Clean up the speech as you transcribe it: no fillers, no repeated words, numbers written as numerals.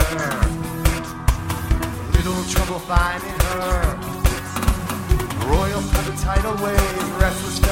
Little trouble finding her. Royals have a tidal wave, restless.